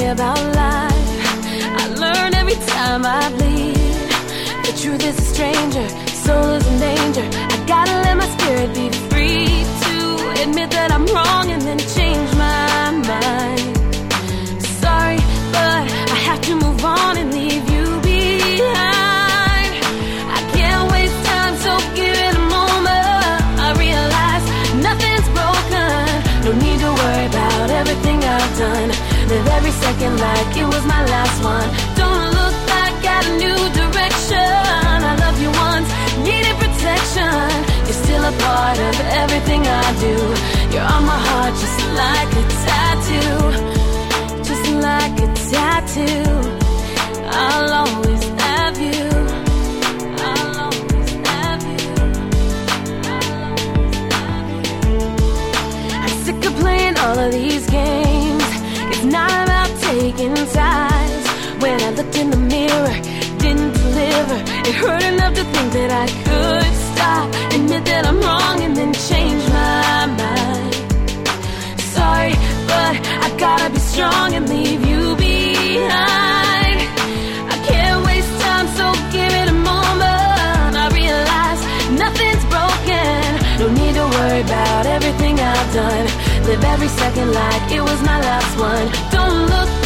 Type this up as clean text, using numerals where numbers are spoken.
about life. I learn every time I bleed. The truth is a stranger, soul is in danger. I gotta let my spirit be free to admit that I'm wrong and then change my mind. Sorry, but I have to move on and leave you behind. I can't waste time, so give it a moment. I realize nothing's broken. No need to worry about everything I've done. Live every second like it was my last one. Don't look back, got a new direction. I love you once, needed protection. You're still a part of everything I do. You're on my heart just like a tattoo. Just like a tattoo. I'll always have you. I'll always have you. I'll always have you. I'm sick of playing all of these games. It's not about taking sides. When I looked in the mirror, didn't deliver. It hurt enough to think that I could stop, admit that I'm wrong and then change my mind. Sorry, but I gotta be strong and leave you behind. I can't waste time, so give it a moment. I realize nothing's broken. No need to worry about everything I've done. Live every second like it was my last one. Don't look